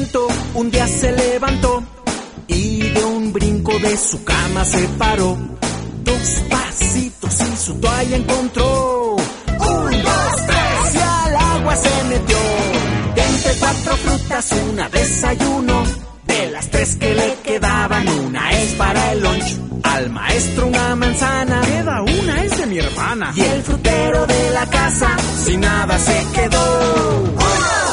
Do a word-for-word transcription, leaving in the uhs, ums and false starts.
momento, un día se levantó y de un brinco de su cama se paró. Dos pasitos y su toalla encontró. Un, dos, tres y al agua se metió. De entre cuatro frutas una desayuno. De las tres que le quedaban, una es para el lunch. Al maestro una manzana. Queda una, es de mi hermana. Y el frutero de la casa sin nada se quedó. ¡Uno!